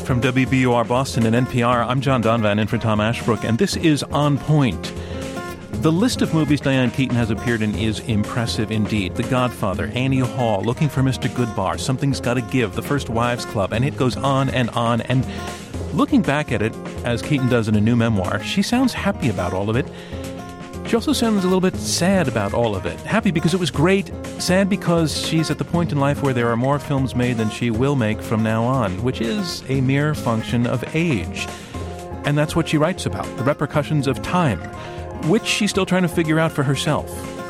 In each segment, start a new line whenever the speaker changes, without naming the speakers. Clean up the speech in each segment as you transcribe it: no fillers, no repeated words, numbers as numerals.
from WBUR Boston and NPR. I'm John Donvan in for Tom Ashbrook, and this is On Point. The list of movies Diane Keaton has appeared in is impressive indeed. The Godfather, Annie Hall, Looking for Mr. Goodbar, Something's Gotta Give, The First Wives Club, and it goes on. And looking back at it, as Keaton does in a new memoir, she sounds happy about all of it. She also sounds a little bit sad about all of it. Happy because it was great, sad because she's at the point in life where there are more films made than she will make from now on, which is a mere function of age. And that's what she writes about, the repercussions of time, which she's still trying to figure out for herself.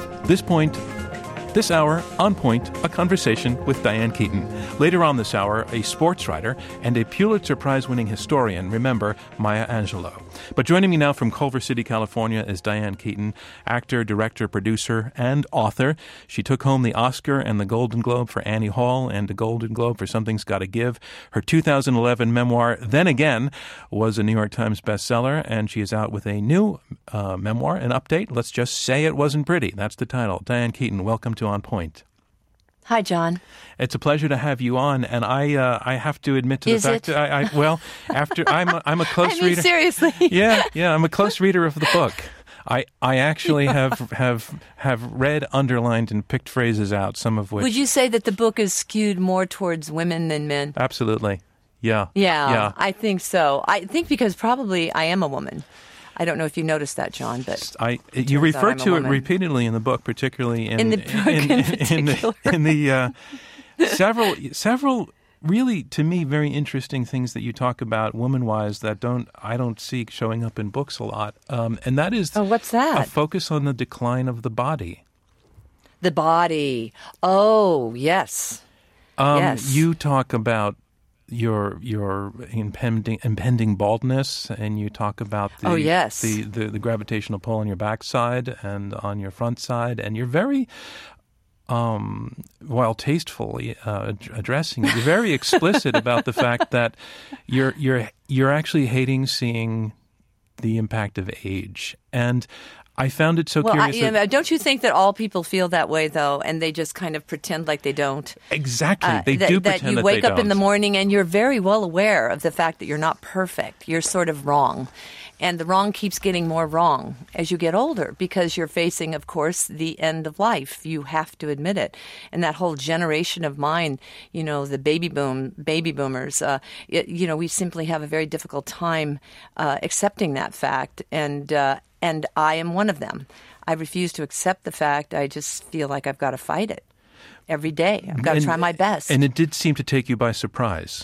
This hour, On Point, a conversation with Diane Keaton. Later on this hour, a sports writer and a Pulitzer Prize-winning historian, remember, Maya Angelou. But joining me now from Culver City, California is Diane Keaton, actor, director, producer, and author. She took home the Oscar and the Golden Globe for Annie Hall and the Golden Globe for Something's Gotta Give. Her 2011 memoir, Then Again, was a New York Times bestseller, and she is out with a new memoir, an update. Let's just say it wasn't pretty. That's the title. Diane Keaton, welcome to On Point.
Hi, John.
It's a pleasure to have you on, and I have to admit to the fact that I'm a close reader.
Seriously.
Yeah, I'm a close reader of the book. I actually have read, underlined, and picked phrases out, some of which.
Would you say that the book is skewed more towards women than men?
Absolutely. Yeah.
Yeah, I think so. I think because probably I am a woman. I don't know if you noticed that, John, but
you refer to it repeatedly in the book, particularly in the several really, to me, very interesting things that you talk about woman-wise that I don't see showing up in books a lot, and that is
what's that?
A focus on the decline of the body.
The body. Oh, yes. Yes.
You talk about your impending baldness, and you talk about the gravitational pull on your backside and on your front side, and you're very while tastefully addressing it, you're very explicit about the fact that you're actually hating seeing the impact of age. And I found it so curious.
Don't you think that all people feel that way, though, and they just kind of pretend like they don't?
Exactly. They do pretend that they don't.
That you wake up in the morning and you're very well aware of the fact that you're not perfect. You're sort of wrong. And the wrong keeps getting more wrong as you get older because you're facing, of course, the end of life. You have to admit it. And that whole generation of mine, the baby boomers, we simply have a very difficult time accepting that fact. And I am one of them. I refuse to accept the fact. I just feel like I've got to fight it every day. I've got to try my best.
And it did seem to take you by surprise.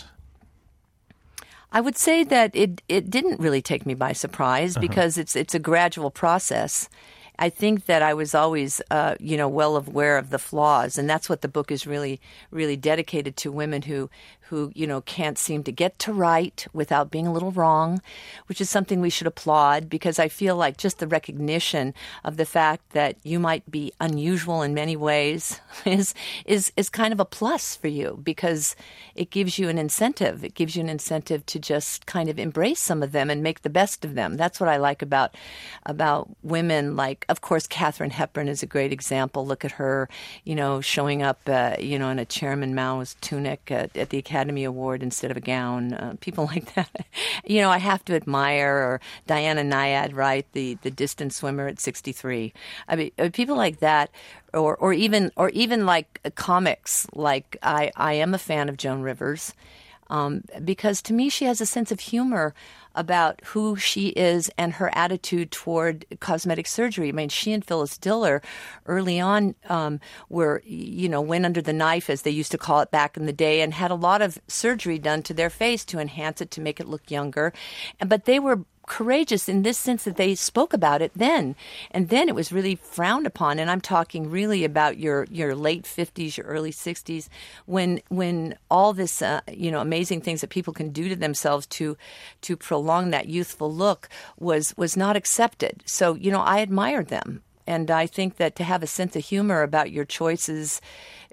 I would say that it didn't really take me by surprise because it's a gradual process. I think that I was always, well aware of the flaws, and that's what the book is really, really dedicated to women who can't seem to get to right without being a little wrong, which is something we should applaud because I feel like just the recognition of the fact that you might be unusual in many ways is kind of a plus for you because it gives you an incentive. It gives you an incentive to just kind of embrace some of them and make the best of them. That's what I like about women like, of course, Katharine Hepburn is a great example. Look at her, showing up, in a Chairman Mao's tunic at the Academy Award instead of a gown. People like that, I have to admire. Or Diana Nyad, right, the distance swimmer at 63. I mean, people like that, or even like comics. Like I am a fan of Joan Rivers because to me she has a sense of humor about who she is and her attitude toward cosmetic surgery. I mean, she and Phyllis Diller early on went under the knife, as they used to call it back in the day, and had a lot of surgery done to their face to enhance it, to make it look younger. But they were courageous in this sense that they spoke about it then. And then it was really frowned upon. And I'm talking really about your late 50s, your early 60s, when all this, amazing things that people can do to themselves to prolong that youthful look was not accepted. So, I admired them. And I think that to have a sense of humor about your choices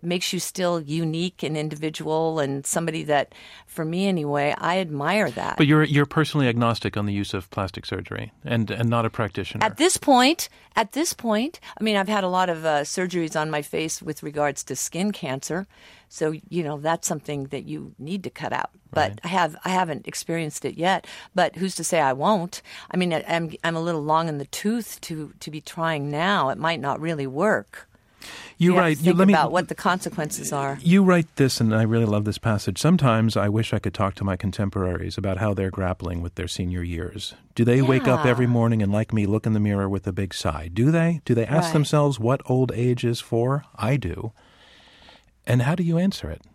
makes you still unique and individual, and somebody that, for me anyway, I admire that.
But you're personally agnostic on the use of plastic surgery and not a practitioner.
At this point, I mean, I've had a lot of surgeries on my face with regards to skin cancer. So, that's something that you need to cut out. But right. I haven't experienced it yet. But who's to say I won't? I mean, I'm a little long in the tooth to be trying now. It might not really work. You
write.
Think about what the consequences are.
You write this, and I really love this passage. Sometimes I wish I could talk to my contemporaries about how they're grappling with their senior years. Do they wake up every morning and, like me, look in the mirror with a big sigh? Do they? Do they ask themselves what old age is for? I do. And how do you answer it?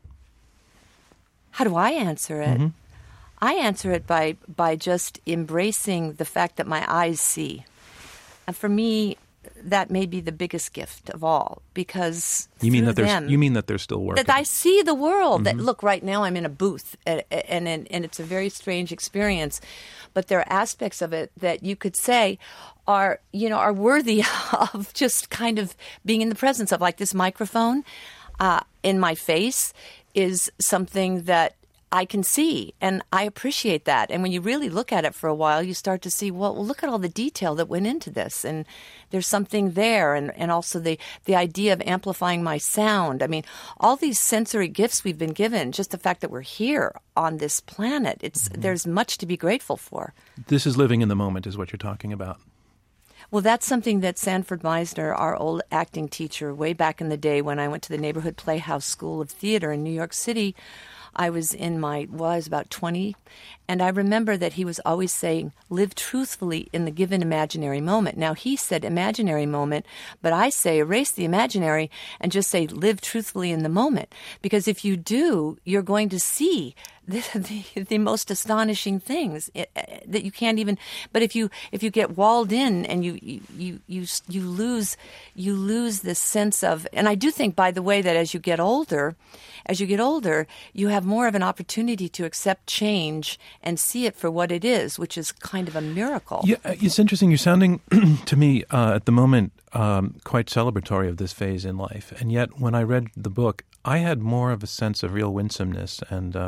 How do I answer it?
Mm-hmm.
I answer it by just embracing the fact that my eyes see. And for me, that may be the biggest gift of all, because
you mean that they're still working.
That I see the world. Mm-hmm. That look, right now I'm in a booth, and it's a very strange experience, but there are aspects of it that you could say are worthy of just kind of being in the presence of, like this microphone in my face is something that I can see, and I appreciate that. And when you really look at it for a while, you start to see, well, look at all the detail that went into this, and there's something there, and also the idea of amplifying my sound. I mean, all these sensory gifts we've been given, just the fact that we're here on this planet, there's much to be grateful for.
This is living in the moment is what you're talking about.
Well, that's something that Sanford Meisner, our old acting teacher, way back in the day when I went to the Neighborhood Playhouse School of Theater in New York City, I was about 20, and I remember that he was always saying, live truthfully in the given imaginary moment. Now, he said imaginary moment, but I say erase the imaginary and just say live truthfully in the moment. Because if you do, you're going to see the most astonishing things that you can't even. But if you get walled in and you lose this sense of. And I do think, by the way, that as you get older, you have more of an opportunity to accept change and see it for what it is, which is kind of a miracle.
Yeah, it's interesting. You're sounding to me at the moment quite celebratory of this phase in life, and yet when I read the book, I had more of a sense of real winsomeness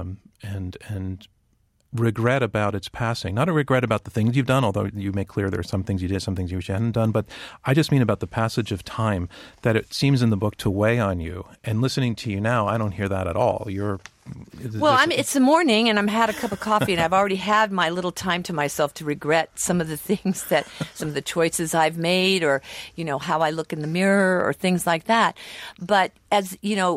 and regret about its passing. Not a regret about the things you've done, although you make clear there are some things you did, some things you wish you hadn't done, but I just mean about the passage of time, that it seems in the book to weigh on you. And listening to you now, I don't hear that at all.
It's the morning, and I've had a cup of coffee, and I've already had my little time to myself to regret some of the things some of the choices I've made, or, how I look in the mirror, or things like that. But as,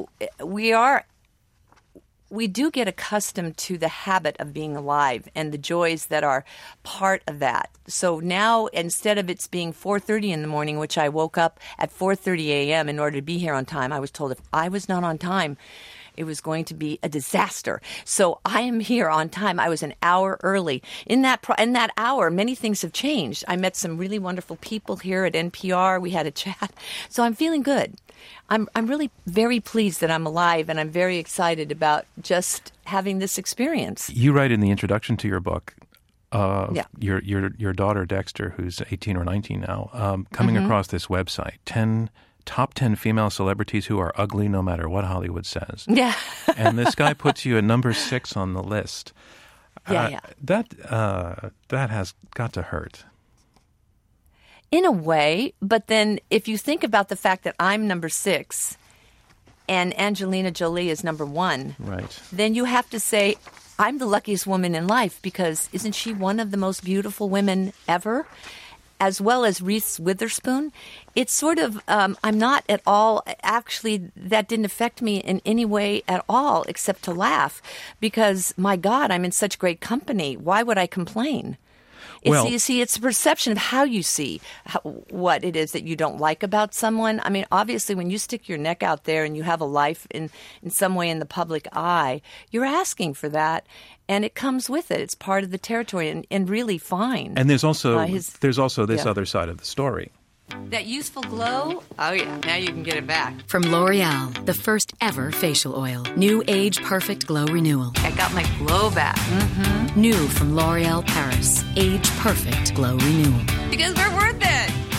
we do get accustomed to the habit of being alive and the joys that are part of that. So now, instead of it's being 4:30 in the morning, which I woke up at 4:30 a.m. in order to be here on time, I was told if I was not on time, it was going to be a disaster. So I am here on time. I was an hour early. In that hour, many things have changed. I met some really wonderful people here at NPR. We had a chat. So I'm feeling good. I'm really very pleased that I'm alive, and I'm very excited about just having this experience.
You write in the introduction to your book, your daughter Dexter, who's 18 or 19 now, coming across this website, top 10 female celebrities who are ugly no matter what Hollywood says.
Yeah.
And this guy puts you at number 6 on the list. That has got to hurt.
In a way, but then if you think about the fact that I'm number 6 and Angelina Jolie is number 1,
right,
then you have to say, I'm the luckiest woman in life, because isn't she one of the most beautiful women ever? As well as Reese Witherspoon. It's sort of, I'm not at all, actually, that didn't affect me in any way at all, except to laugh, because, my God, I'm in such great company. Why would I complain? It's a perception of how you see what it is that you don't like about someone. I mean, obviously, when you stick your neck out there and you have a life in some way in the public eye, you're asking for that, and it comes with it. It's part of the territory, and really fine.
And there's also this other side of the story.
That youthful glow, oh yeah, now you can get it back.
From L'Oreal, the first ever facial oil. New Age Perfect Glow Renewal.
I got my glow back. Mm-hmm.
New from L'Oreal Paris, Age Perfect Glow Renewal.
Because we're worth it.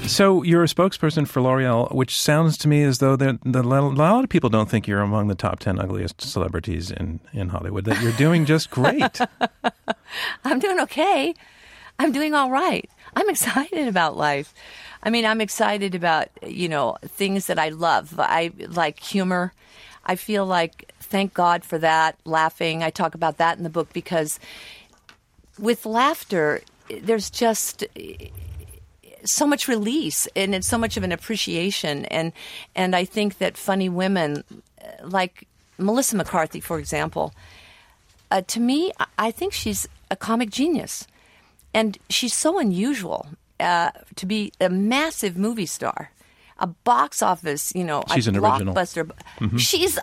So you're a spokesperson for L'Oreal, which sounds to me as though a lot of people don't think you're among the top 10 ugliest celebrities in Hollywood, that you're doing just great.
I'm doing okay. I'm doing all right. I'm excited about life. I mean, I'm excited about, things that I love. I like humor. I feel like, thank God for that, laughing. I talk about that in the book because with laughter, there's just so much release and it's so much of an appreciation. And I think that funny women like Melissa McCarthy, for example, to me, I think she's a comic genius. And she's so unusual to be a massive movie star, a box office,
she's
a
an original
blockbuster. Mm-hmm.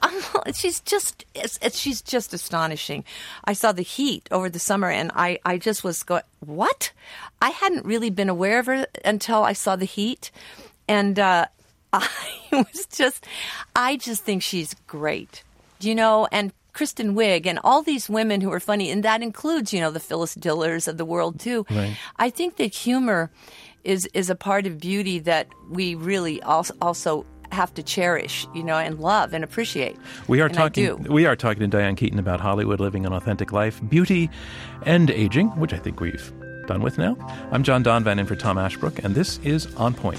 She's just astonishing. I saw The Heat over the summer, and I just was going, what? I hadn't really been aware of her until I saw The Heat, and I just think she's great, and Kristen Wiig and all these women who are funny, and that includes, the Phyllis Dillers of the world too.
Right.
I think that humor is a part of beauty that we really also have to cherish, and love and appreciate.
We are talking to Diane Keaton about Hollywood, living an authentic life, beauty, and aging, which I think we've done with now. I'm John Donvan in for Tom Ashbrook, and this is On Point.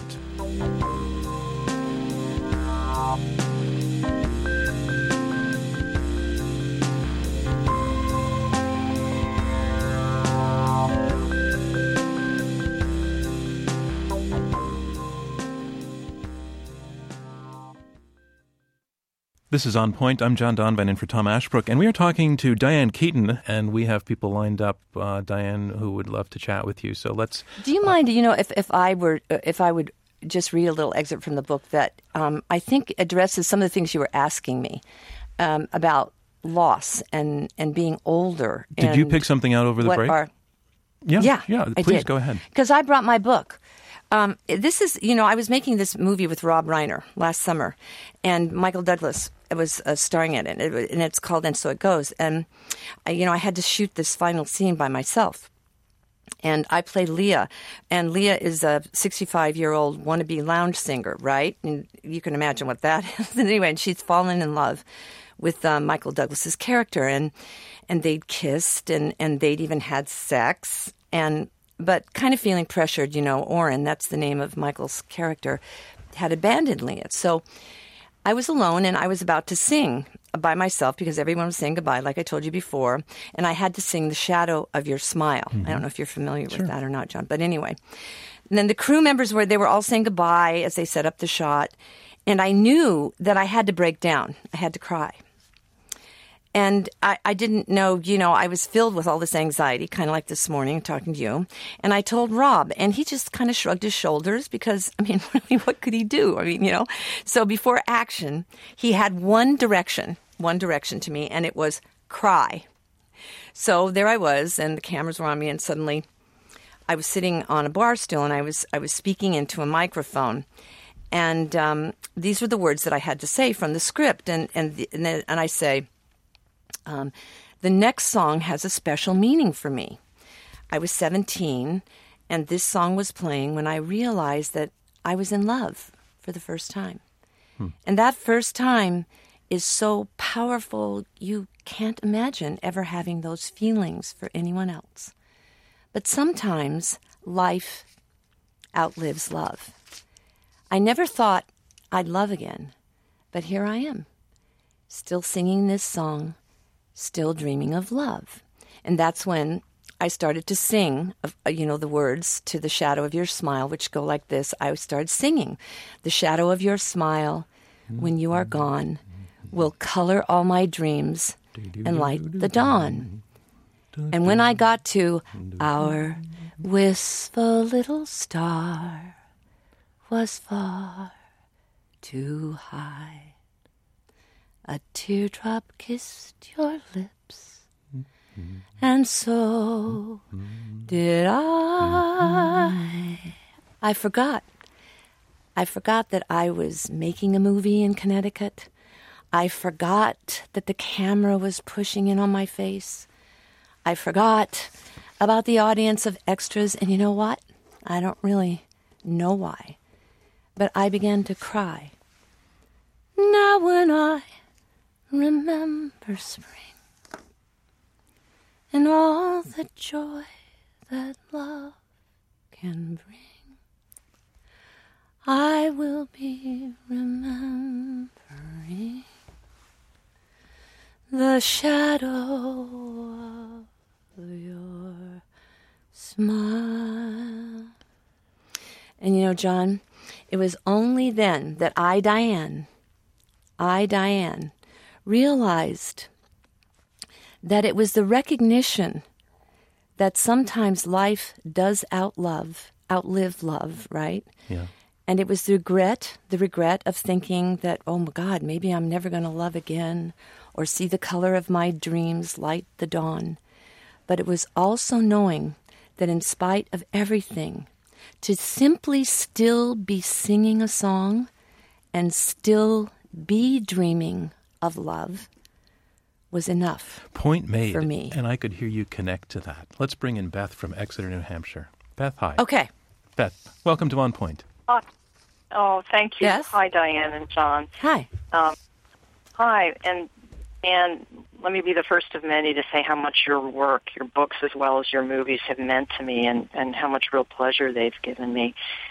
This is On Point. I'm John Donvan in for Tom Ashbrook, and we are talking to Diane Keaton, and we have people lined up, Diane, who would love to chat with you. So let's.
Do you mind, if I would just read a little excerpt from the book that I think addresses some of the things you were asking me about loss and being older.
Did you pick something out over the break? Yeah. Please go ahead.
Because I brought my book. This is, I was making this movie with Rob Reiner last summer, and Michael Douglas was starring in it, and it's called And So It Goes. And, I had to shoot this final scene by myself. And I played Leah, and Leah is a 65-year-old wannabe lounge singer, right? And you can imagine what that is. Anyway, and she's fallen in love with Michael Douglas's character, and they'd kissed, and they'd even had sex, but kind of feeling pressured, Oren, that's the name of Michael's character, had abandoned Leah. So I was alone, and I was about to sing by myself because everyone was saying goodbye, like I told you before, and I had to sing The Shadow of Your Smile. Mm-hmm. I don't know if you're familiar with that or not, John, but anyway. And then the crew members they were all saying goodbye as they set up the shot, and I knew that I had to break down. I had to cry. And I didn't know, I was filled with all this anxiety, kind of like this morning talking to you. And I told Rob, and he just kind of shrugged his shoulders because, really, what could he do? So before action, he had one direction to me, and it was cry. So there I was, and the cameras were on me, and suddenly I was sitting on a bar stool, and I was speaking into a microphone. And these were the words that I had to say from the script. And I say, the next song has a special meaning for me. I was 17, and this song was playing when I realized that I was in love for the first time. And that first time is so powerful, you can't imagine ever having those feelings for anyone else. But sometimes life outlives love. I never thought I'd love again, but here I am, still singing this song, still dreaming of love. And that's when I started to sing, the words to The Shadow of Your Smile, which go like this. I started singing, the shadow of your smile, when you are gone, will color all my dreams and light the dawn. And when I got to our wistful little star was far too high, a teardrop kissed your lips, and so did I. I forgot that I was making a movie in Connecticut. I forgot that the camera was pushing in on my face. I forgot about the audience of extras. And you know what? I don't really know why, but I began to cry. Now when I remember spring and all the joy that love can bring, I will be remembering the shadow of your smile. And you know, John, it was only then that I, Diane, realized that it was the recognition that sometimes life does outlive love, right?
Yeah.
And it was the regret of thinking that, oh my God, maybe I'm never going to love again or see the color of my dreams light the dawn. But it was also knowing that in spite of everything, to simply still be singing a song and still be dreaming of love was enough.
Point made
for me.
And I could hear you connect to that. Let's bring in Beth from Exeter, New Hampshire. Beth, hi.
Okay.
Beth, welcome to On Point.
Oh, thank you.
Yes?
Hi, Diane and John.
Hi.
Hi, and let me be the first of many to say how much your work, your books as well as your movies have meant to me and how much real pleasure they've given me.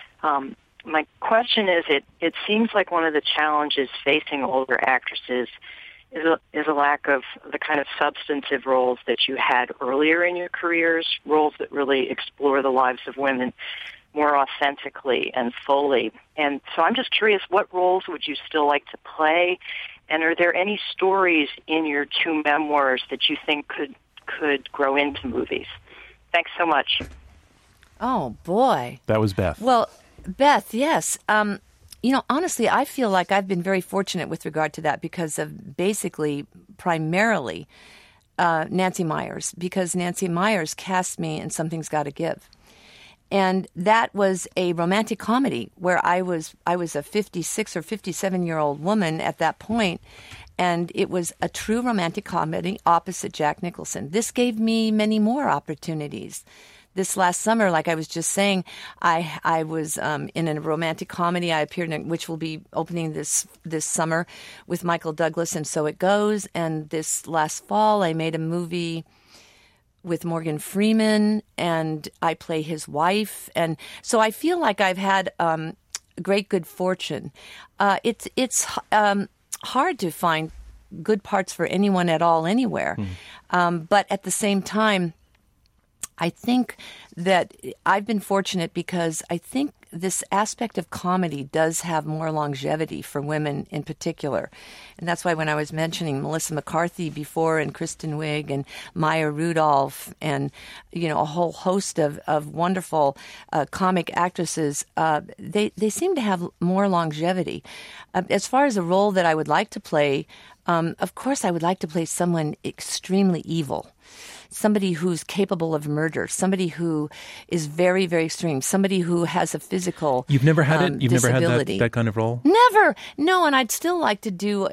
My question is, it seems like one of the challenges facing older actresses is a lack of the kind of substantive roles that you had earlier in your careers, roles that really explore the lives of women more authentically and fully. And so I'm just curious, what roles would you still like to play? And are there any stories in your two memoirs that you think could grow into movies? Thanks so much.
Oh, boy.
That was Beth.
Well, Beth, yes. Honestly, I feel like I've been very fortunate with regard to that because of primarily, Nancy Meyers, because Nancy Meyers cast me in Something's Gotta Give. And that was a romantic comedy where I was a 56 or 57-year-old woman at that point, and it was a true romantic comedy opposite Jack Nicholson. This gave me many more opportunities. This last summer, like I was just saying, I was in a romantic comedy I appeared in, which will be opening this summer with Michael Douglas, and So It Goes. And this last fall, I made a movie with Morgan Freeman, and I play his wife. And so I feel like I've had great good fortune. It's hard to find good parts for anyone at all anywhere. But at the same time, I think that I've been fortunate because I think this aspect of comedy does have more longevity for women in particular. And that's why when I was mentioning Melissa McCarthy before and Kristen Wiig and Maya Rudolph and, a whole host of wonderful comic actresses, they seem to have more longevity. As far as a role that I would like to play, of course I would like to play someone extremely evil. Somebody who's capable of murder, somebody who is very, very extreme, somebody who has a physical
You've never had it? You've
disability.
never had that kind of role?
Never. No, and I'd still like to do,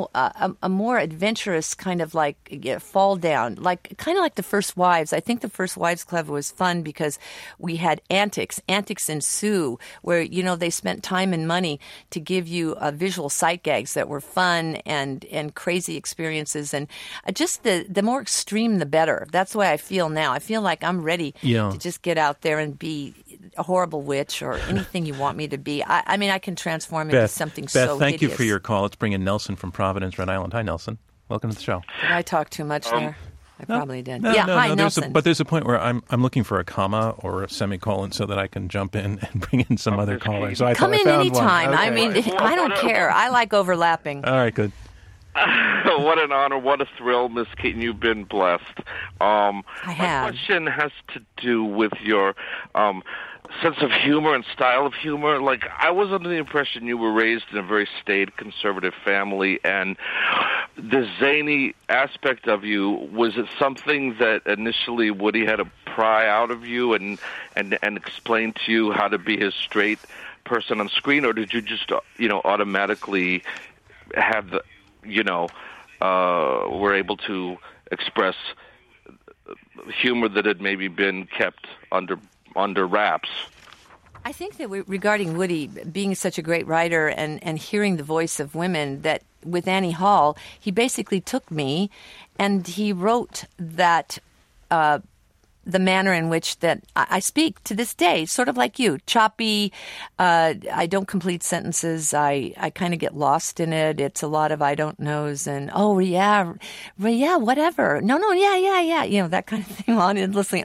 a more adventurous kind of fall down, kind of like The First Wives. I think The First Wives Club was fun because we had antics ensue, where, they spent time and money to give you visual sight gags that were fun and crazy experiences. And just the more extreme, the better. That's the way I feel now. I feel like I'm ready to just get out there and be a horrible witch or anything you want me to be. I mean, I can transform into something so hideous.
Beth, thank you for your call. Let's bring in Nelson from Providence, Rhode Island. Hi, Nelson. Welcome to the show.
Did I talk too much there? I probably did.
No,
hi, Nelson.
But there's a point where I'm looking for a comma or a semicolon so that I can jump in and bring in some other callers. So
Come in anytime.
Okay.
I mean, I don't care. I like overlapping.
All right, good.
What an honor, what a thrill, Miss Keaton. You've been blessed.
I have.
My question has to do with your sense of humor and style of humor. Like, I was under the impression you were raised in a very staid, conservative family, and the zany aspect of you, was it something that initially Woody had to pry out of you and explain to you how to be his straight person on screen, or did you just, automatically have the were able to express humor that had maybe been kept under wraps?
I think that regarding Woody being such a great writer and hearing the voice of women, that with Annie Hall, he basically took me and he wrote that the manner in which that I speak to this day, sort of like you, choppy. I don't complete sentences. I kind of get lost in it. It's a lot of I don't knows and whatever. No, yeah. You know, that kind of thing endlessly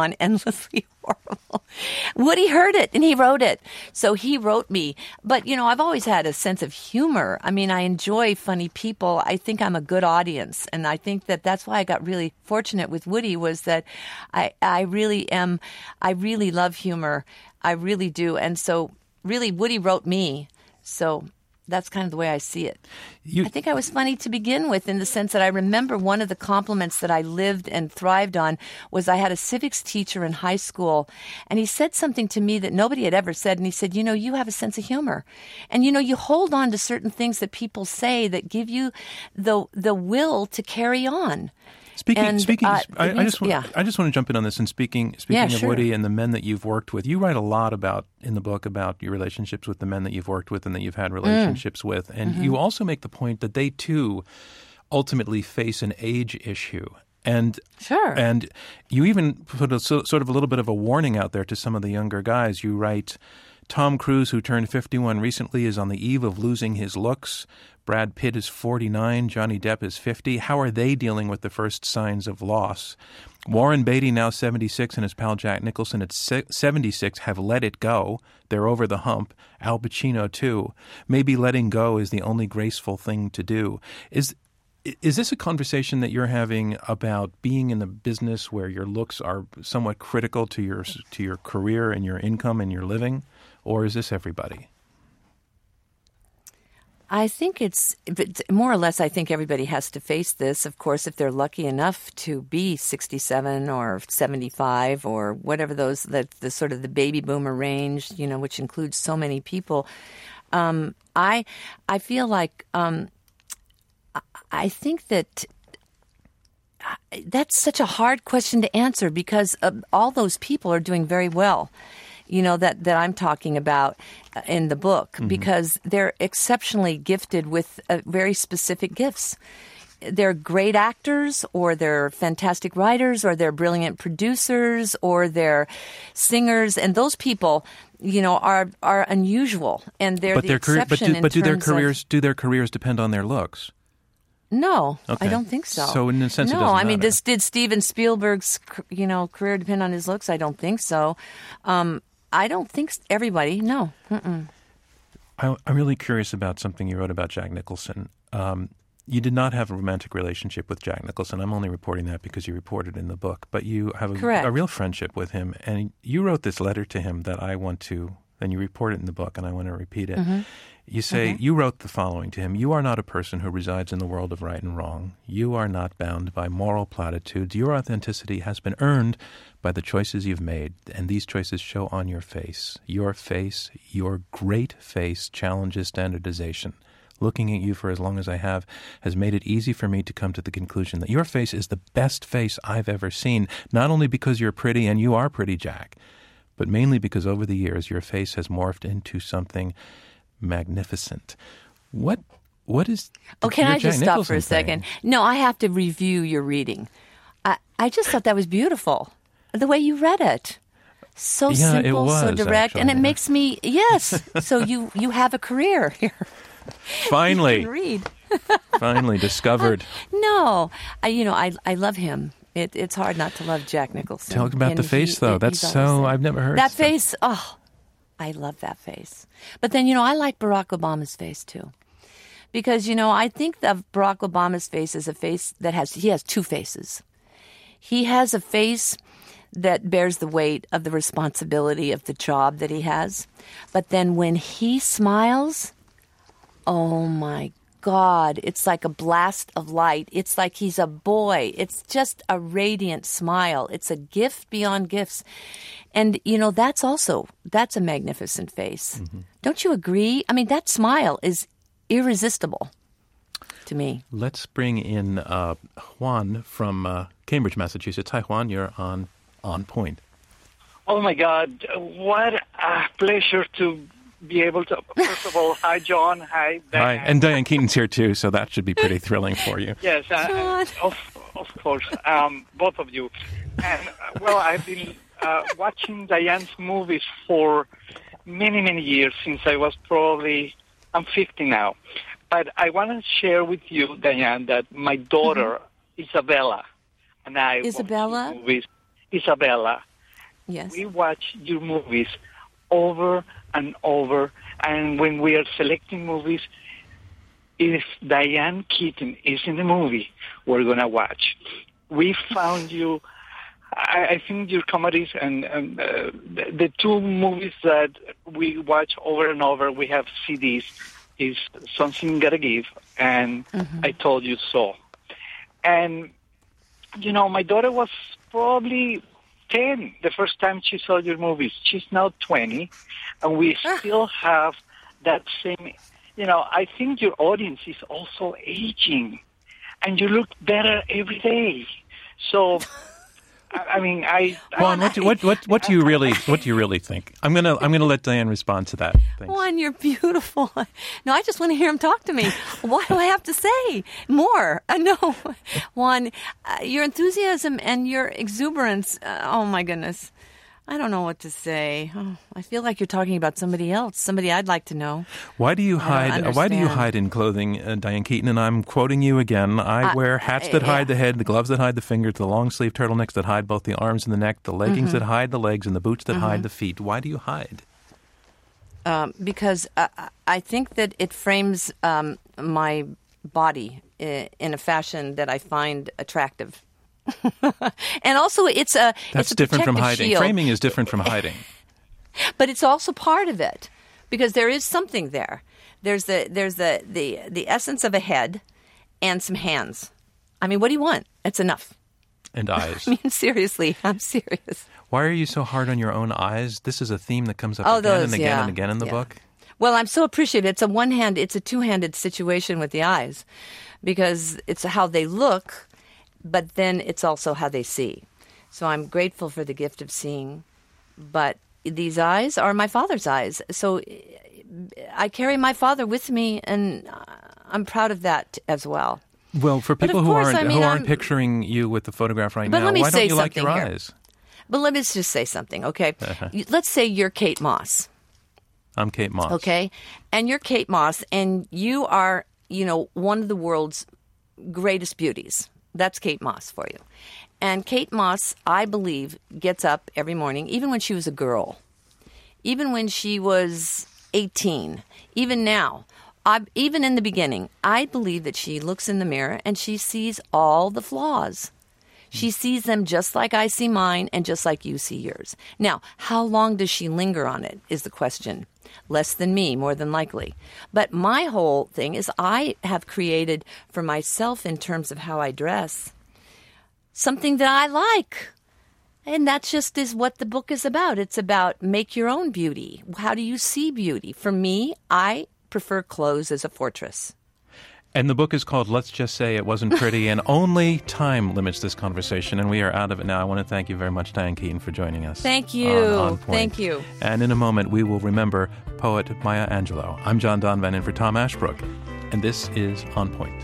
horrible. Woody heard it and he wrote it. So he wrote me. But, you know, I've always had a sense of humor. I mean, I enjoy funny people. I think I'm a good audience. And I think that that's why I got really fortunate with Woody, was that I really love humor. I really do. And so really Woody wrote me. So that's kind of the way I see it. I think I was funny to begin with, in the sense that I remember one of the compliments that I lived and thrived on was I had a civics teacher in high school, and he said something to me that nobody had ever said. And he said, you know, you have a sense of humor. And, you know, you hold on to certain things that people say that give you the will to carry on.
I just want to jump in on this. And speaking of Woody and the men that you've worked with, you write a lot in the book about your relationships with the men that you've worked with and that you've had relationships with. And you also make the point that they too ultimately face an age issue. And you even put sort of a little bit of a warning out there to some of the younger guys. You write, Tom Cruise, who turned 51 recently, is on the eve of losing his looks. Brad Pitt is 49. Johnny Depp is 50. How are they dealing with the first signs of loss? Warren Beatty, now 76, and his pal Jack Nicholson at 76 have let it go. They're over the hump. Al Pacino, too. Maybe letting go is the only graceful thing to do. Is this a conversation that you're having about being in the business where your looks are somewhat critical to your career and your income and your living? Or is this everybody?
I think it's more or less, I think everybody has to face this. Of course, if they're lucky enough to be 67 or 75 or whatever the sort of the baby boomer range, you know, which includes so many people. I feel like I think that that's such a hard question to answer, because all those people are doing very well, you know, that I'm talking about in the book, because they're exceptionally gifted with very specific gifts. They're great actors, or they're fantastic writers, or they're brilliant producers, or they're singers, and those people, you know, are unusual, and they're the exception.
But do their careers depend on their looks?
No,
okay.
I don't think so.
So in a sense, it doesn't
I mean,
matter.
did Steven Spielberg's, you know, career depend on his looks? I don't think so. I don't think everybody. No. Mm-mm.
I'm really curious about something you wrote about Jack Nicholson. You did not have a romantic relationship with Jack Nicholson. I'm only reporting that because you reported in the book. But you have a real friendship with him, and you wrote this letter to him that I want to. And you report it in the book, and I want to repeat it. Mm-hmm. You say, you wrote the following to him: "You are not a person who resides in the world of right and wrong. You are not bound by moral platitudes. Your authenticity has been earned by the choices you've made, and these choices show on your face. Your face, your great face, challenges standardization. Looking at you for as long as I have has made it easy for me to come to the conclusion that your face is the best face I've ever seen, not only because you're pretty, and you are pretty, Jack, but mainly because over the years your face has morphed into something magnificent." What is?
Oh, can I just stop for a second? No, I have to review your reading. I just thought that was beautiful, the way you read it. So simple, so direct, actually. And it makes me So you have a career here.
Finally,
you can read.
Finally discovered.
No, I love him. It's hard not to love Jack Nicholson.
Talk about the face, though. That's so... I've never heard
that face. Oh, I love that face. But then, I like Barack Obama's face, too. Because, I think of Barack Obama's face as a face that he has two faces. He has a face that bears the weight of the responsibility of the job that he has. But then when he smiles, oh, my God, it's like a blast of light. It's like he's a boy. It's just a radiant smile. It's a gift beyond gifts. And, that's a magnificent face. Mm-hmm. Don't you agree? I mean, that smile is irresistible to me.
Let's bring in Juan from Cambridge, Massachusetts. Hi, Juan. You're on Point.
Oh, my God. What pleasure to be able to. First of all, hi, John. Hi, Diane.
Hi, and Diane Keaton's here too, so that should be pretty thrilling for you.
Yes, of course, both of you. And well, I've been watching Diane's movies for many, many years since I'm 50 now. But I want to share with you, Diane, that my daughter, Isabella, and I watch your movies. Isabella.
Yes.
We watch your movies over and over, and when we are selecting movies, if Diane Keaton is in the movie, we're going to watch. We found you, I think your comedies and the two movies that we watch over and over, we have CDs, is Something Gotta Give and I Told You So. And, my daughter was probably 10 the first time she saw your movies. She's now 20, and we still have that same, I think your audience is also aging, and you look better every day. So,
Juan, what do you really think? I'm gonna let Diane respond to that. Thanks.
Juan, you're beautiful. No, I just want to hear him talk to me. What do I have to say more? No, Juan, your enthusiasm and your exuberance. Oh my goodness, I don't know what to say. Oh, I feel like you're talking about somebody else, somebody I'd like to know.
Why do you hide? Why do you hide in clothing, Diane Keaton? And I'm quoting you again. I wear hats that hide the head, the gloves that hide the fingers, the long-sleeve turtlenecks that hide both the arms and the neck, the leggings that hide the legs, and the boots that hide the feet. Why do you hide?
Because I think that it frames my body in a fashion that I find attractive. And also, it's
different from hiding.
Shield.
Framing is different from hiding,
but it's also part of it because there is something there. There's the essence of a head and some hands. I mean, what do you want? It's enough.
And eyes.
I mean, seriously, I'm serious.
Why are you so hard on your own eyes? This is a theme that comes up again and again and again in the book. Well,
I'm so appreciative. It's a two-handed situation with the eyes because it's how they look. But then it's also how they see. So I'm grateful for the gift of seeing. But these eyes are my father's eyes. So I carry my father with me, and I'm proud of that as well.
Well, for people who aren't picturing you with the photograph right now, why don't you like your eyes?
But let me just say something, okay? Let's say you're Kate Moss.
I'm Kate Moss.
Okay? And you're Kate Moss, and you are, one of the world's greatest beauties. That's Kate Moss for you. And Kate Moss, I believe, gets up every morning, even when she was a girl, even when she was 18, even now, even in the beginning, I believe that she looks in the mirror and she sees all the flaws. She sees them just like I see mine and just like you see yours. Now, how long does she linger on it is the question. Less than me, more than likely. But my whole thing is I have created for myself in terms of how I dress something that I like. And that just is what the book is about. It's about make your own beauty. How do you see beauty? For me, I prefer clothes as a fortress.
And the book is called Let's Just Say It Wasn't Pretty, and only time limits this conversation, and we are out of it now. I want to thank you very much, Diane Keaton, for joining us.
Thank you.
On Point.
Thank you.
And in a moment, we will remember poet Maya Angelou. I'm John Donvan in for Tom Ashbrook, and this is On Point.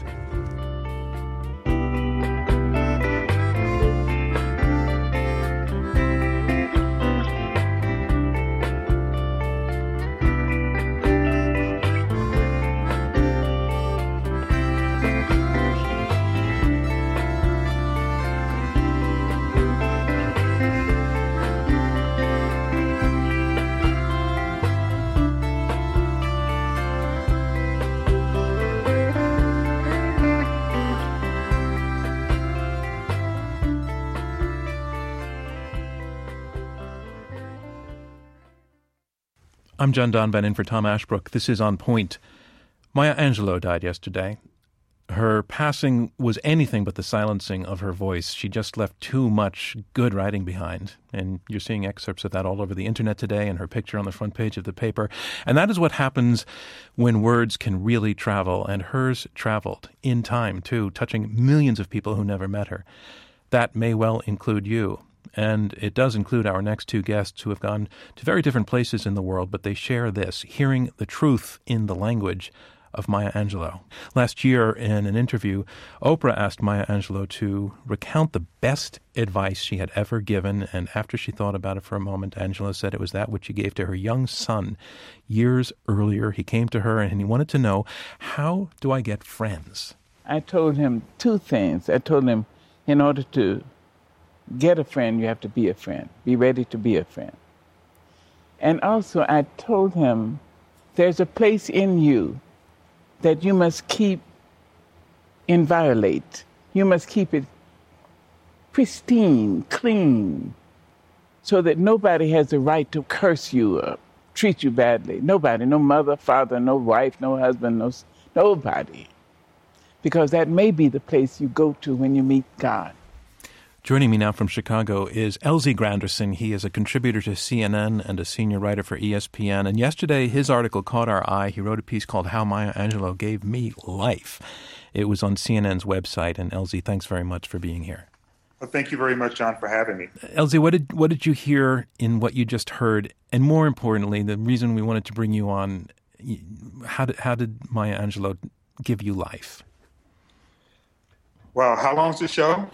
I'm John Donvan in for Tom Ashbrook. This is On Point. Maya Angelou died yesterday. Her passing was anything but the silencing of her voice. She just left too much good writing behind. And you're seeing excerpts of that all over the internet today and her picture on the front page of the paper. And that is what happens when words can really travel. And hers traveled in time, too, touching millions of people who never met her. That may well include you. and it does include our next two guests who have gone to very different places in the world, but they share this, hearing the truth in the language of Maya Angelou. Last year, in an interview, Oprah asked Maya Angelou to recount the best advice she had ever given, and after she thought about it for a moment, Angelou said it was that which she gave to her young son years earlier. He came to her and he wanted to know, how do I get friends?
I told him two things. I told him, in order to get a friend, you have to be a friend. Be ready to be a friend. And also, I told him, there's a place in you that you must keep inviolate. You must keep it pristine, clean, so that nobody has the right to curse you or treat you badly. Nobody, no mother, father, no wife, no husband, nobody. Because that may be the place you go to when you meet God.
Joining me now from Chicago is Elzie Granderson. He is a contributor to CNN and a senior writer for ESPN. And yesterday, his article caught our eye. He wrote a piece called How Maya Angelou Gave Me Life. It was on CNN's website. And Elzie, thanks very much for being here.
Well, thank you very mumuch, John, for having me.
Elzie, what did you hear in what you just heard? And more importantly, the reason we wanted to bring you on, how did Maya Angelou give you life?
Well, how long's the show?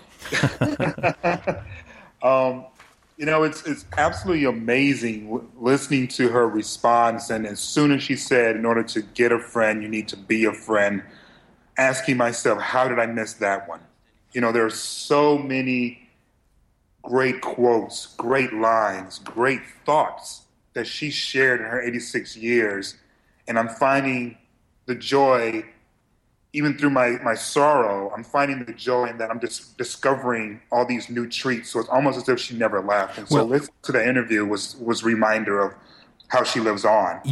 It's absolutely amazing listening to her response. And as soon as she said, in order to get a friend, you need to be a friend, asking myself, how did I miss that one? There are so many great quotes, great lines, great thoughts that she shared in her 86 years. And I'm finding the joy, even through my sorrow, I'm finding the joy in that I'm just discovering all these new treats. So it's almost as if she never left. And so listening to the interview was a reminder of how she lives on.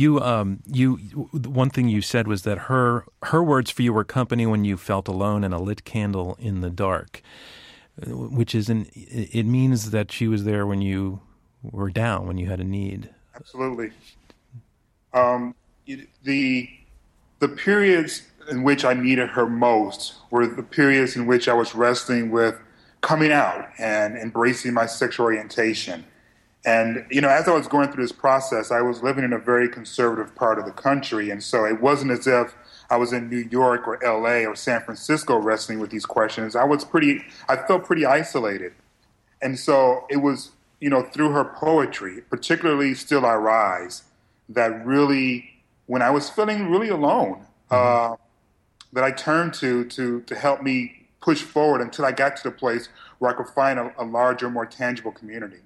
One
thing you said was that her words for you were company when you felt alone and a lit candle in the dark, which it means that she was there when you were down, when you had a need.
Absolutely. The periods in which I needed her most were the periods in which I was wrestling with coming out and embracing my sexual orientation. And, as I was going through this process, I was living in a very conservative part of the country. And so it wasn't as if I was in New York or LA or San Francisco wrestling with these questions. I felt pretty isolated. And so it was, through her poetry, particularly Still I Rise, that really, when I was feeling really alone, that I turned to help me push forward until I got to the place where I could find a larger, more tangible community.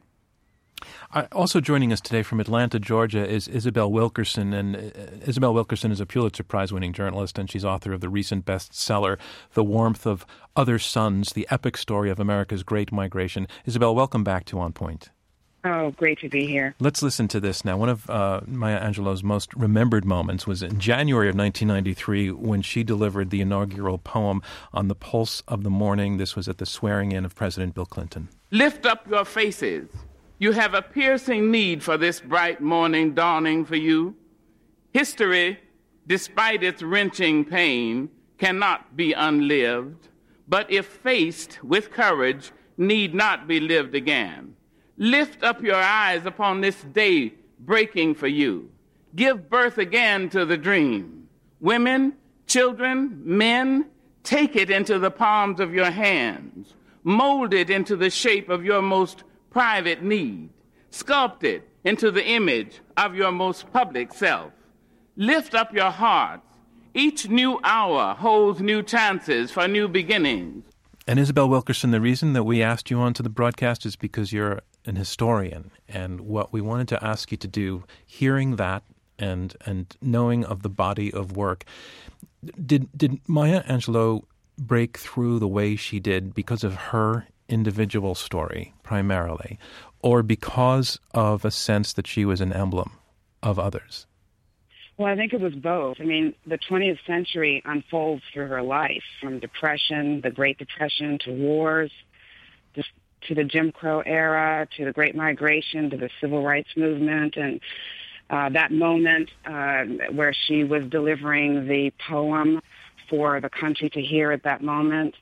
Also joining us today from Atlanta, Georgia, is Isabel Wilkerson. And Isabel Wilkerson is a Pulitzer Prize-winning journalist, and she's author of the recent bestseller, The Warmth of Other Suns, the epic story of America's Great Migration. Isabel, welcome back to On Point.
Oh, great to be here.
Let's listen to this now. One of Maya Angelou's most remembered moments was in January of 1993 when she delivered the inaugural poem On the Pulse of the Morning. This was at the swearing-in of President Bill Clinton.
Lift up your faces. You have a piercing need for this bright morning dawning for you. History, despite its wrenching pain, cannot be unlived, but if faced with courage, need not be lived again. Lift up your eyes upon this day breaking for you. Give birth again to the dream. Women, children, men, take it into the palms of your hands. Mold it into the shape of your most private need. Sculpt it into the image of your most public self. Lift up your hearts. Each new hour holds new chances for new beginnings.
And Isabel Wilkerson, the reason that we asked you onto the broadcast is because you're an historian. And what we wanted to ask you to do, hearing that and knowing of the body of work, did Maya Angelou break through the way she did because of her individual story primarily, or because of a sense that she was an emblem of others?
Well, I think it was both. I mean, the 20th century unfolds through her life, from Depression, the Great Depression, to wars, to the Jim Crow era, to the Great Migration, to the Civil Rights Movement, and that moment where she was delivering the poem for the country to hear at that moment.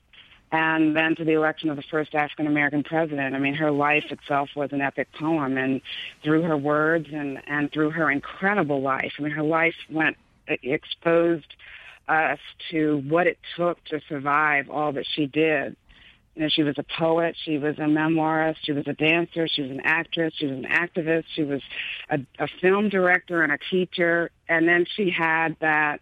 and then to the election of the first African-American president. I mean, her life itself was an epic poem, and through her words and through her incredible life, I mean, her life exposed us to what it took to survive all that she did. You know, she was a poet, she was a memoirist, she was a dancer, she was an actress, she was an activist, she was a film director and a teacher, and then she had that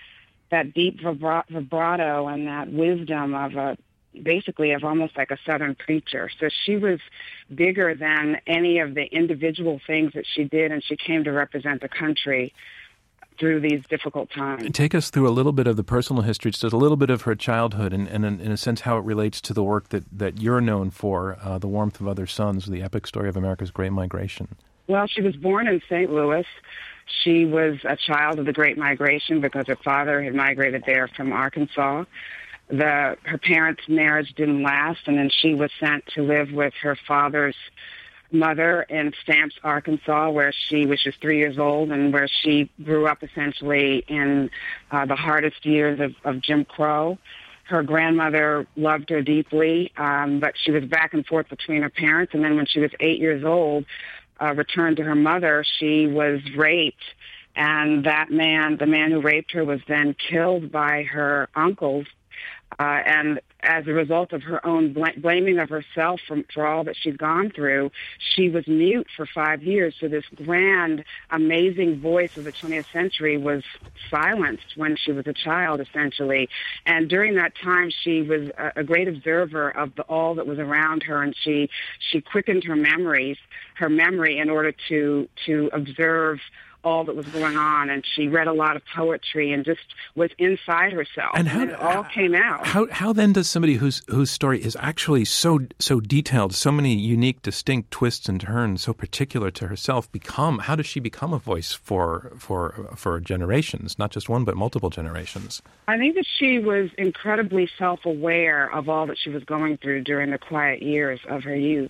deep vibrato and that wisdom of basically almost like a Southern preacher. So she was bigger than any of the individual things that she did, and she came to represent the country through these difficult times.
Take us through a little bit of the personal history, just a little bit of her childhood, and in a sense how it relates to the work that you're known for, The Warmth of Other Suns, the epic story of America's Great Migration.
Well, she was born in St. Louis. She was a child of the Great Migration because her father had migrated there from Arkansas. Her parents' marriage didn't last, and then she was sent to live with her father's mother in Stamps, Arkansas, where she was just 3 years old and where she grew up essentially in the hardest years of Jim Crow. Her grandmother loved her deeply, but she was back and forth between her parents. And then when she was 8 years old, returned to her mother, she was raped. And the man who raped her was then killed by her uncles. And as a result of her own blaming of herself for all that she'd gone through, she was mute for 5 years. So this grand, amazing voice of the 20th century was silenced when she was a child, essentially. And during that time, she was a great observer of all that was around her, and she quickened her memory in order to observe all that was going on, and she read a lot of poetry and just was inside herself. And it all came out.
How then does somebody whose story is actually so detailed, so many unique, distinct twists and turns, so particular to herself, how does she become a voice for generations, not just one but multiple generations?
I think that she was incredibly self-aware of all that she was going through during the quiet years of her youth.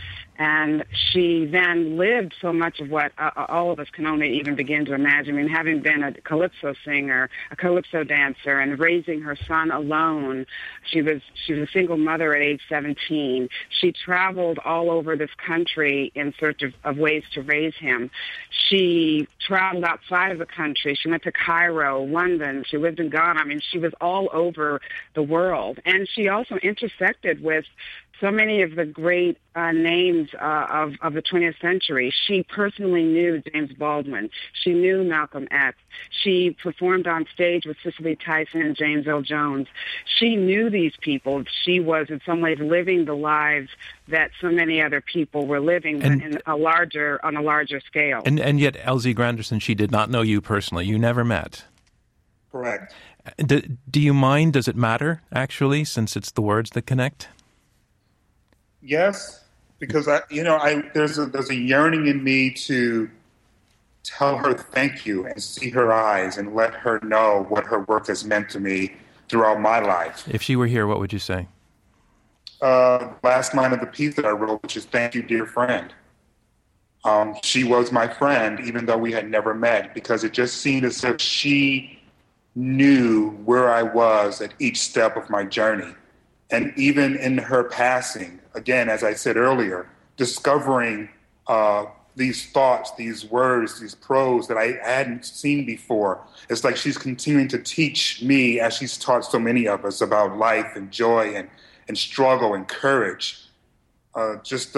And she then lived so much of what all of us can only even begin to imagine. I mean, having been a calypso singer, a calypso dancer, and raising her son alone, she was a single mother at age 17. She traveled all over this country in search of ways to raise him. She traveled outside of the country. She went to Cairo, London. She lived in Ghana. I mean, she was all over the world. And she also intersected with so many of the great names of the 20th century. She personally knew James Baldwin. She knew Malcolm X. She performed on stage with Cicely Tyson and James Earl Jones. She knew these people. She was, in some ways, living the lives that so many other people were living, but on a larger scale.
And yet, Elsie Granderson, she did not know you personally. You never met.
Correct.
Do you mind? Does it matter, actually, since it's the words that connect?
Yes, because there's a yearning in me to tell her thank you and see her eyes and let her know what her work has meant to me throughout my life.
If she were here, what would you say?
Last line of the piece that I wrote, which is "Thank you, dear friend." She was my friend, even though we had never met, because it just seemed as if she knew where I was at each step of my journey. And even in her passing, again, as I said earlier, discovering these thoughts, these words, these prose that I hadn't seen before. It's like she's continuing to teach me, as she's taught so many of us, about life and joy and struggle and courage. I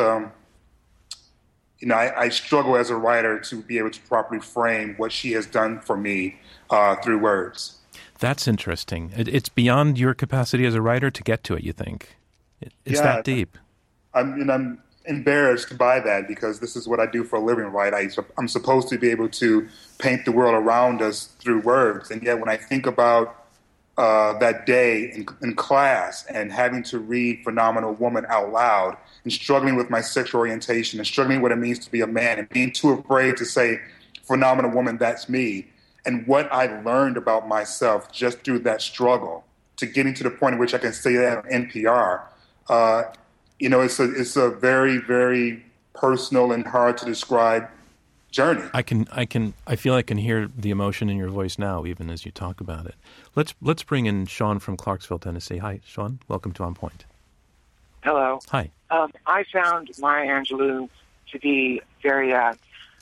struggle as a writer to be able to properly frame what she has done for me through words.
That's interesting. It's beyond your capacity as a writer to get to it, you think? It's that deep.
I'm embarrassed by that because this is what I do for a living, right? I'm supposed to be able to paint the world around us through words. And yet when I think about that day in class and having to read Phenomenal Woman out loud and struggling with my sexual orientation and struggling with what it means to be a man and being too afraid to say, Phenomenal Woman, that's me. And what I learned about myself just through that struggle to getting to the point in which I can say that on NPR, it's a very, very personal and hard to describe journey.
I feel I can hear the emotion in your voice now, even as you talk about it. Let's bring in Sean from Clarksville, Tennessee. Hi, Sean. Welcome to On Point.
Hello.
Hi.
I found Maya Angelou to be very, and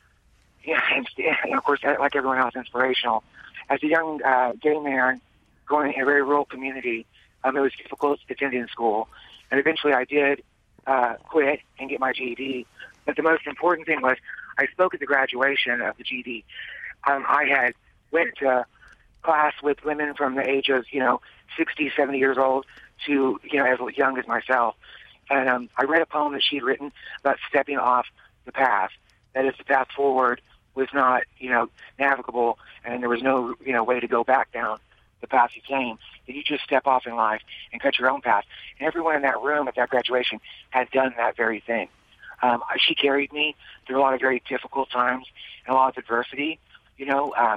of course, like everyone else, inspirational. As a young gay man growing in a very rural community, it was difficult attending school, and eventually I did quit and get my GED. But the most important thing was I spoke at the graduation of the GED. I had went to class with women from the age of 60, 70 years old to as young as myself. And I read a poem that she'd written about stepping off the path. That is, the path forward was not, navigable, and there was no, way to go back down the path you came. That you just step off in life and cut your own path. And everyone in that room at that graduation had done that very thing. She carried me through a lot of very difficult times and a lot of adversity. Being a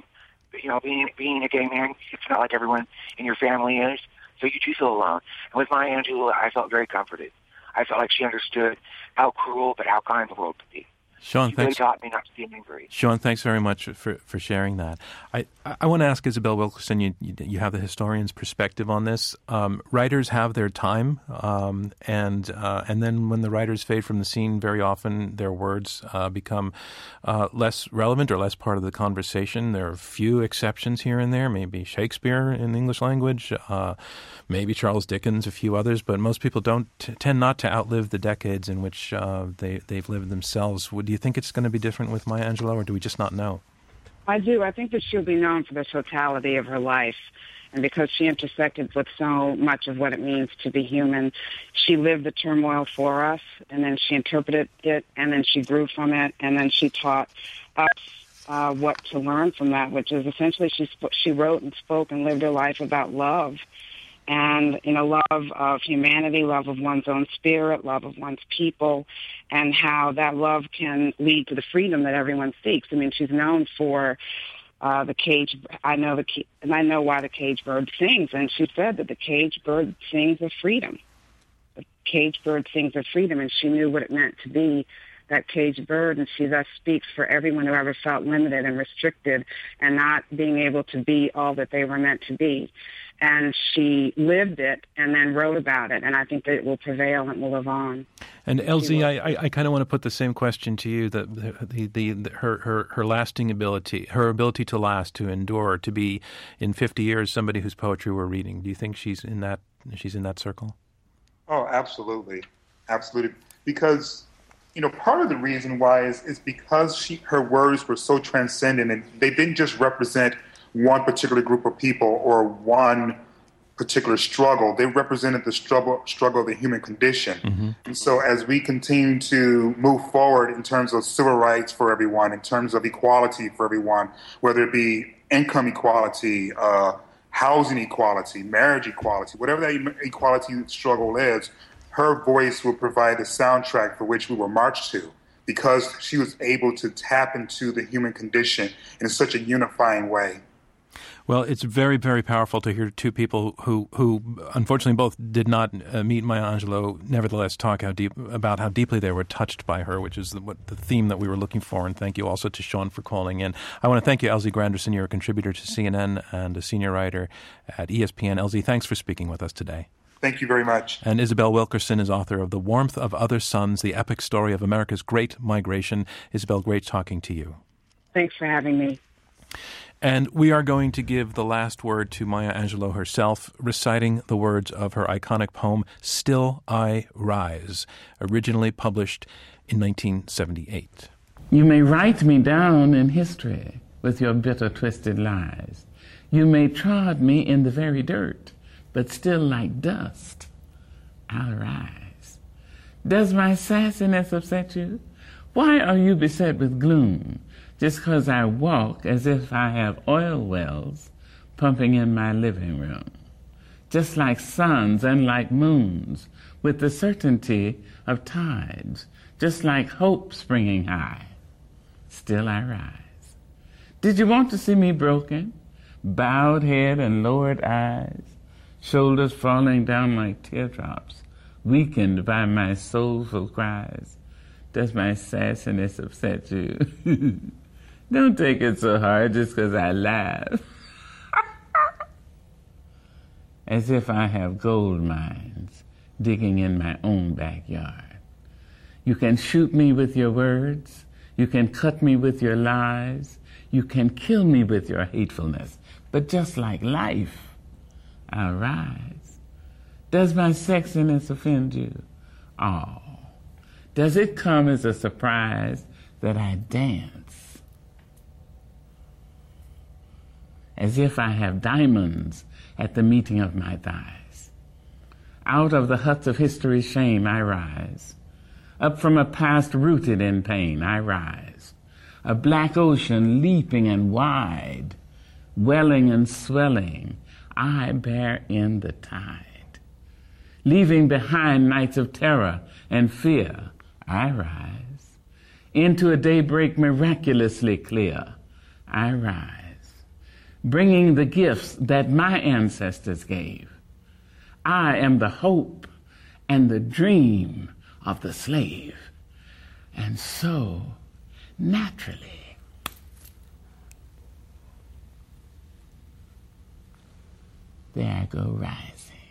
gay man, it's not like everyone in your family is, so you do feel alone. And with Maya Angelou, I felt very comforted. I felt like she understood how cruel but how kind the world could be.
Sean,
she
thanks.
really taught me not to be angry.
Sean, thanks very much for sharing that. I want to ask Isabel Wilkerson, you have the historian's perspective on this. Writers have their time, and then when the writers fade from the scene, very often their words become less relevant or less part of the conversation. There are a few exceptions here and there, maybe Shakespeare in the English language, maybe Charles Dickens, a few others, but most people tend not to outlive the decades in which they've lived themselves. Do you think it's going to be different with Maya Angelou, or do we just not know?
I do. I think that she'll be known for the totality of her life. And because she intersected with so much of what it means to be human, she lived the turmoil for us, and then she interpreted it, and then she grew from it, and then she taught us what to learn from that, which is essentially she wrote and spoke and lived her life about love. And, love of humanity, love of one's own spirit, love of one's people, and how that love can lead to the freedom that everyone seeks. I mean, she's known for the cage. I know why the cage bird sings, and she said that the cage bird sings of freedom. The cage bird sings of freedom, and she knew what it meant to be that caged bird, and she thus speaks for everyone who ever felt limited and restricted and not being able to be all that they were meant to be. And she lived it and then wrote about it, and I think that it will prevail and will live on. And
LZ, I kind of want to put the same question to you: that her lasting ability, her ability to last, to endure, to be in 50 years somebody whose poetry we're reading. Do you think she's in that circle?
Oh, absolutely, absolutely. Because part of the reason why is because her words were so transcendent, and they didn't just represent one particular group of people or one particular struggle. They represented the struggle of the human condition. Mm-hmm. And so as we continue to move forward in terms of civil rights for everyone, in terms of equality for everyone, whether it be income equality, housing equality, marriage equality, whatever that equality struggle is, her voice will provide the soundtrack for which we will march to, because she was able to tap into the human condition in such a unifying way.
Well, it's very, very powerful to hear two people who unfortunately both did not meet Maya Angelou, nevertheless talk about how deeply they were touched by her, which is the theme that we were looking for. And thank you also to Sean for calling in. I want to thank you, Elsie Granderson. You're a contributor to CNN and a senior writer at ESPN. Elsie, thanks for speaking with us today.
Thank you very much.
And Isabel Wilkerson is author of The Warmth of Other Suns, the epic story of America's Great Migration. Isabel, great talking to you.
Thanks for having me.
And we are going to give the last word to Maya Angelou herself, reciting the words of her iconic poem, Still I Rise, originally published in 1978.
You may write me down in history with your bitter, twisted lies. You may trod me in the very dirt, but still like dust, I'll rise. Does my sassiness upset you? Why are you beset with gloom? Just 'cause I walk as if I have oil wells pumping in my living room. Just like suns and like moons, with the certainty of tides, just like hope springing high, still I rise. Did you want to see me broken? Bowed head and lowered eyes, shoulders falling down like teardrops, weakened by my soulful cries. Does my sassiness upset you? Don't take it so hard just because I laugh. As if I have gold mines digging in my own backyard. You can shoot me with your words. You can cut me with your lies. You can kill me with your hatefulness. But just like life, I'll rise. Does my sexiness offend you? Oh. Does it come as a surprise that I dance? As if I have diamonds at the meeting of my thighs. Out of the huts of history's shame I rise. Up from a past rooted in pain I rise. A black ocean leaping and wide, welling and swelling, I bear in the tide. Leaving behind nights of terror and fear, I rise. Into a daybreak miraculously clear, I rise. Bringing the gifts that my ancestors gave. I am the hope and the dream of the slave. And so, naturally, there I go rising.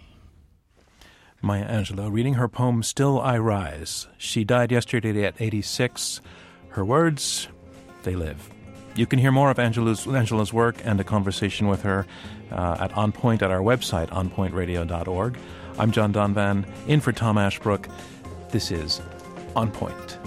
Maya Angelou reading her poem, Still I Rise. She died yesterday at 86. Her words, they live. You can hear more of Angelou's work and a conversation with her at On Point at our website, onpointradio.org. I'm John Donvan, in for Tom Ashbrook. This is On Point.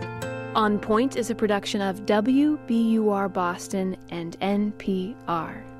On Point is a production of WBUR Boston and NPR.